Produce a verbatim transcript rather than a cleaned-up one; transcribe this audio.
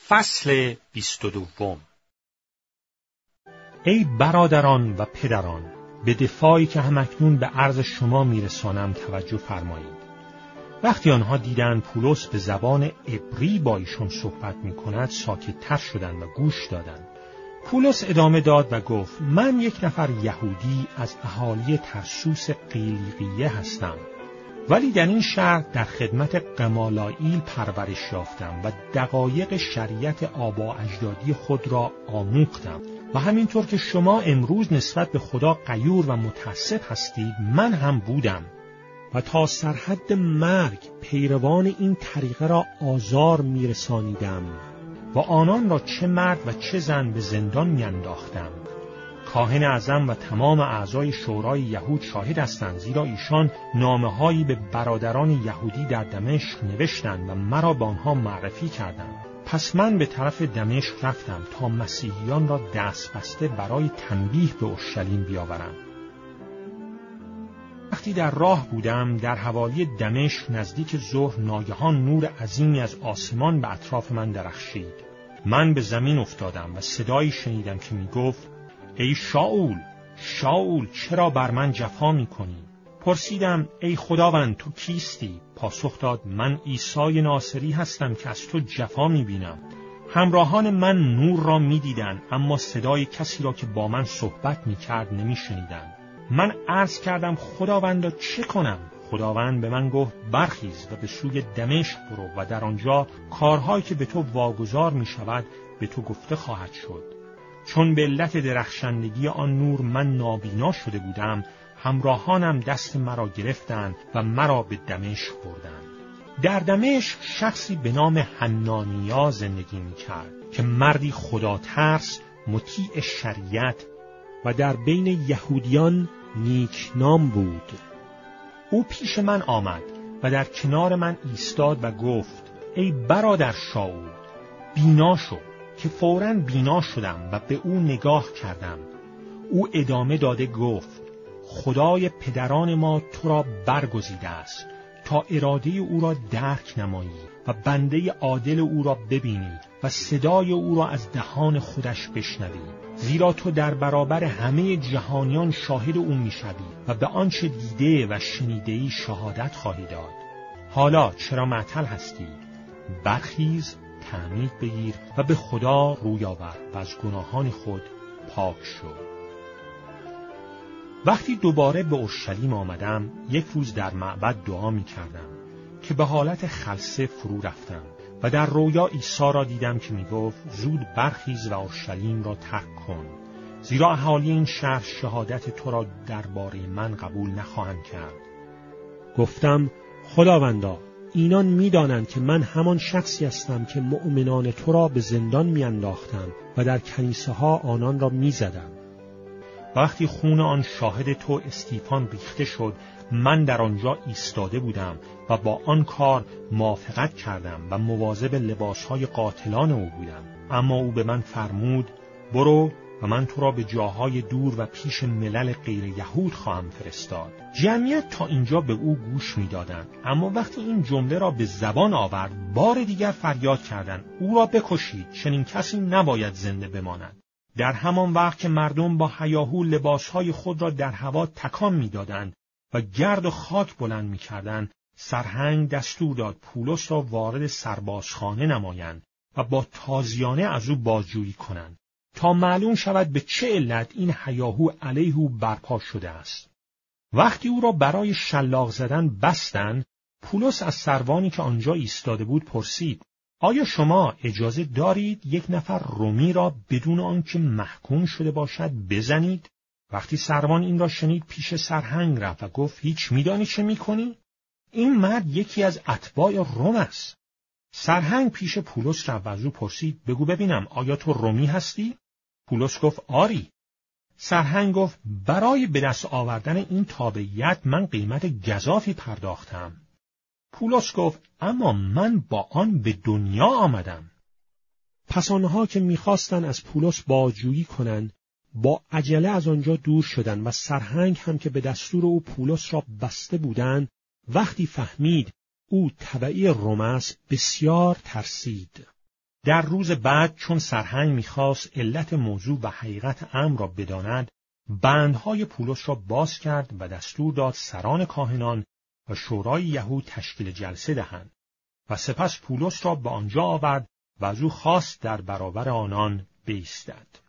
فصل بیست و دوم. ای برادران و پدران، به دفاعی که همکنون به عرض شما میرسانم توجه فرمایید. وقتی آنها دیدند پولس به زبان عبری با ایشان صحبت میکند، ساکت‌تر شدند و گوش دادند. پولس ادامه داد و گفت: من یک نفر یهودی از اهالی ترسوس قیلیقیه هستم، ولی در این شهر در خدمت گمالائیل پرورش یافتم و دقایق شریعت آبا اجدادی خود را آموختم و همینطور که شما امروز نسبت به خدا غیور و متعصب هستید، من هم بودم و تا سرحد مرگ پیروان این طریقه را آزار میرسانیدم و آنان را چه مرد و چه زن به زندان میانداختم. کاهن اعظم و تمام اعضای شورای یهود شاهد هستند، زیرا ایشان نامه‌هایی به برادران یهودی در دمشق نوشتند و مرا به آنها معرفی کردند. پس من به طرف دمشق رفتم تا مسیحیان را دست بسته برای تنبیه به اورشلیم بیاورم. وقتی در راه بودم، در حوالی دمشق نزدیک ظهر ناگهان نور عظیمی از آسمان به اطراف من درخشید. من به زمین افتادم و صدایی شنیدم که می گفت: ای شاول، شاول، چرا بر من جفا می کنی؟ پرسیدم: ای خداوند، تو کیستی؟ پاسخ داد: من عیسی ناصری هستم که از تو جفا می بینم. همراهان من نور را می دیدن، اما صدای کسی را که با من صحبت می کرد نمی شنیدن. من عرض کردم: خداوندا چه کنم؟ خداوند به من گفت: برخیز و به سوی دمشق برو و در آنجا کارهایی که به تو واگذار می شود به تو گفته خواهد شد. چون به علت درخشندگی آن نور من نابینا شده بودم، همراهانم دست مرا گرفتند و مرا به دمشق بردند. در دمشق شخصی به نام حنانیا زندگی می کرد که مردی خدا ترس، مطیع شریعت و در بین یهودیان نیک نام بود. او پیش من آمد و در کنار من ایستاد و گفت: ای برادر شاول، بینا شو. که فوراً بینا شدم و به او نگاه کردم. او ادامه داده گفت: خدای پدران ما تو را برگزیده است تا اراده او را درک نمایی و بنده عادل او را ببینی و صدای او را از دهان خودش بشنوی، زیرا تو در برابر همه جهانیان شاهد او میشوی و به آنچه دیده و شنیده‌ای شهادت خواهی داد. حالا چرا معطل هستی؟ برخیز، تعمید بگیر و به خدا روی آور و از گناهان خود پاک شو. وقتی دوباره به اورشلیم آمدم، یک روز در معبد دعا می کردم که به حالت خلسه فرو رفتم و در رویا عیسی را دیدم که می گفت: زود برخیز و اورشلیم را ترک کن، زیرا اهالی این شهر شهادت تو را درباره من قبول نخواهند کرد. گفتم: خداوندا، اینان می‌دانند که من همان شخصی هستم که مؤمنان تو را به زندان می‌انداختم و در کنیسه ها آنان را می‌زدم. وقتی خون آن شاهد تو استیفان ریخته شد، من در آنجا ایستاده بودم و با آن کار موافقت کردم و مواظب لباسهای قاتلان او بودم. اما او به من فرمود: برو و من تو را به جاهای دور و پیش ملل غیر یهود خواهم فرستاد. جمعیت تا اینجا به او گوش می‌دادند، اما وقتی این جمله را به زبان آورد، بار دیگر فریاد کردند: او را بکشید، چنین کسی نباید زنده بماند. در همان وقت که مردم با هیاهو لباسهای خود را در هوا تکان می‌دادند و گرد و خاک بلند می‌کردند، سرهنگ دستور داد پولس را وارد سربازخانه نمایند و با تازیانه از او بازجویی کنند تا معلوم شود به چه علت این هیاهو علیه او برپا شده است. وقتی او را برای شلاق زدن بستند، پولس از سروانی که آنجا ایستاده بود پرسید: آیا شما اجازه دارید یک نفر رومی را بدون آنکه محکوم شده باشد بزنید؟ وقتی سروان این را شنید پیش سرهنگ رفت و گفت: هیچ می‌دانی چه می‌کنی؟ این مرد یکی از اتباع روم است. سرهنگ پیش پولس رفت و از او پرسید: بگو ببینم، آیا تو رومی هستی؟ پولس گفت: آری. سرهنگ گفت: برای به دست آوردن این تابعیت من قیمت گزافی پرداختم. پولس گفت: اما من با آن به دنیا آمدم. پس آنها که می‌خواستند از پولس بازجویی کنند، با عجله از آنجا دور شدند و سرهنگ هم که به دستور او پولس را بسته بودند، وقتی فهمید او تبعی روم است، بسیار ترسید. در روز بعد چون سرهنگ می‌خواست علت موضوع و حقیقت امر را بداند، بندهای پولس را باز کرد و دستور داد سران کاهنان و شورای یهود تشکیل جلسه دهند و سپس پولس را به آنجا آورد و از او خواست در برابر آنان بایستد.